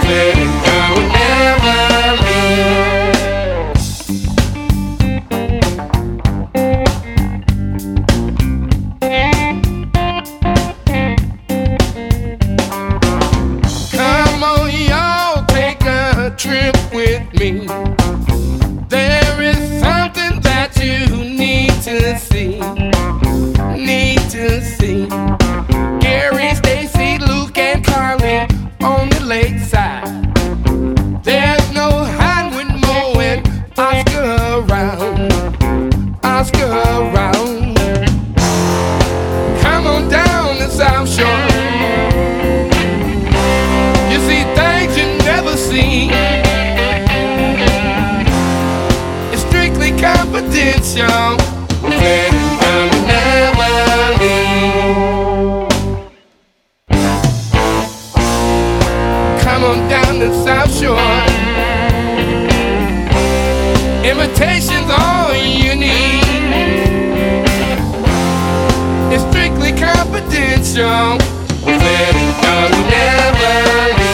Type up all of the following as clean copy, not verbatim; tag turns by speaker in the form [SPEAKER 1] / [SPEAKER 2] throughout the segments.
[SPEAKER 1] Let it go, never leave. Come on, y'all, take a trip with me. There is something that you need to see. Need to see. Gary, Stacy, Luke, and Carly on the lakeside. There's no hiding with Mo and Oscar around. Oscar around. Come on down the South Shore. You see things you never seen. It's strictly confidential. Let it go, never leave. Come on down the South Shore. Invitations all you need. It's strictly confidential. Let it go, never leave.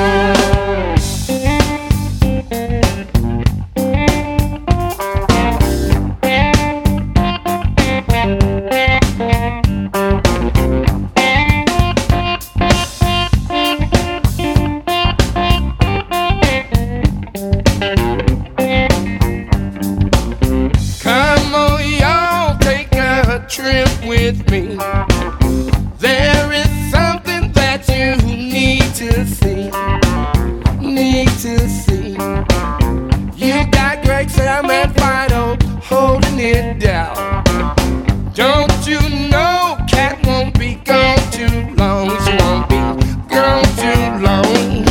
[SPEAKER 1] Come on, y'all, take a trip with me. There is something that you need to see. Need to see. You got Greg, Sam, and Fido holding it down. Don't you know Cat won't be gone too long? She won't be gone too long.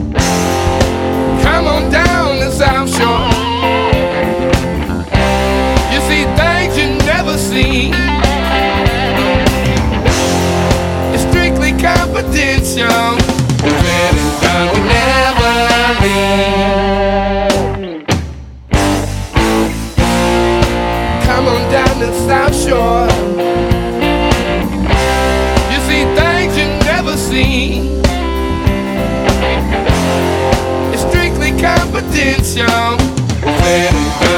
[SPEAKER 1] Come on down the South Shore. You see things you never seen. It's strictly confidential. Let it go, never leave. Come on down the South Shore. You see things you never seen. It's strictly confidential. Let it go.